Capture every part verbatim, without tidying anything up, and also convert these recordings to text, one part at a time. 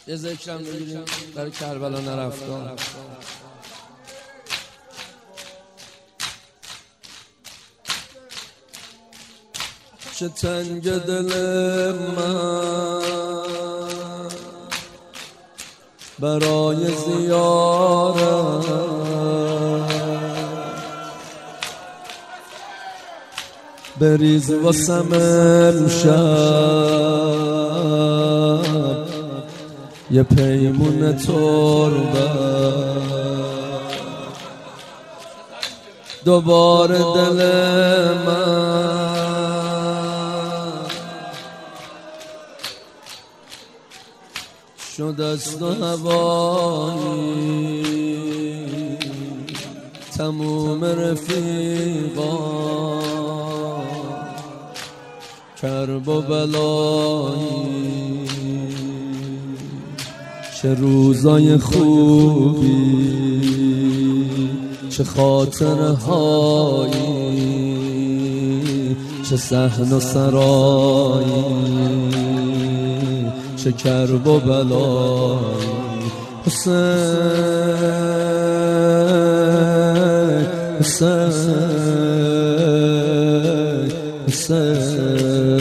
یه ذکرم بگیریم برای کربلا نرفتم. چه تنگ دل من برای زیارت، بریز واسم امشب یه پیمون تربت. دوباره دل من شد از تو هوایی، تموم رفیقا کرب و بلایی. چه روزای خوبی، چه خاطرهایی، چه صحن و سرایی، چه کرب و بلایی. حسین حسین حسین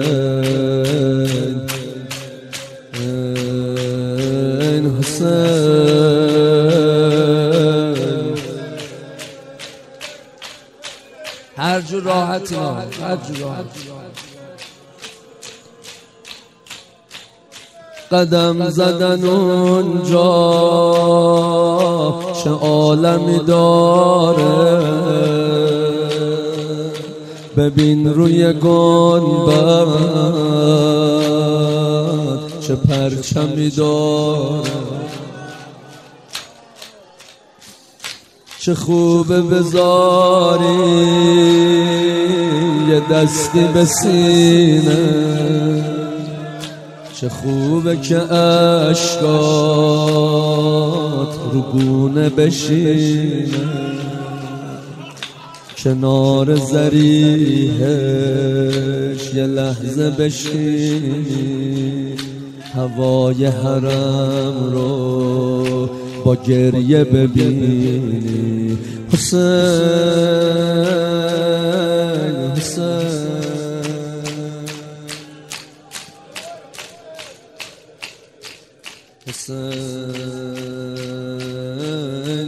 هر جور راحتی ها، هر جور راحتی. قدم زدن اونجا چه عالمی داره، ببین روی گنبد چه پرچمی داره. چه خوبه بذاری یه دستی به سینه، چه خوبه که عشقات رو گونه بشینه، کنار ضریحش یه لحظه بشینی، هوای حرم رو با گریه ببینی. حسین حسین حسین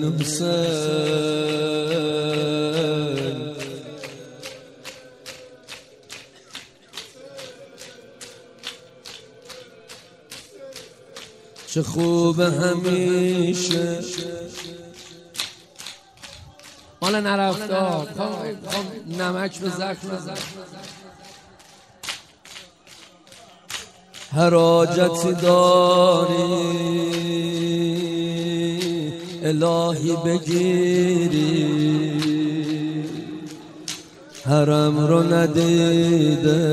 حسین چه خوب همیشه مال نرفتار. نمک به زخم نزن. هر حاجتی داری الهی بگیری، حرم رو ندیده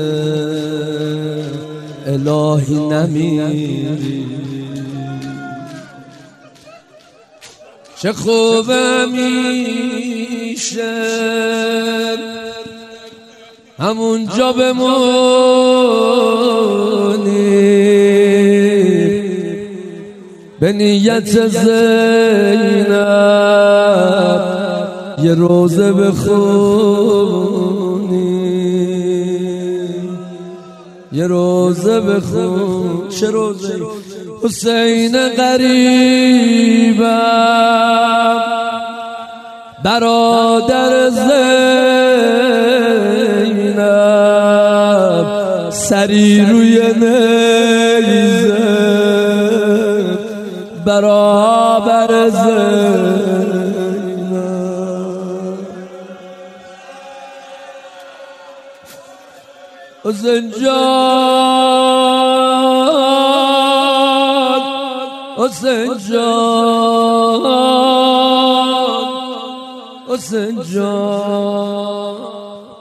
الهی نمیری. چه خوب میشه همونجا بمونی، به نیت زینب یه روزه بخونی، یه روزه بخون. چه روزه؟ حسین غریبم برادر زینب، سری روی نیزه برابر زینب. حسین جان، حسین جان، حسین جان.